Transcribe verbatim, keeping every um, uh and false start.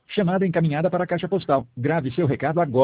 Chamada encaminhada para a caixa postal. Grave seu recado agora.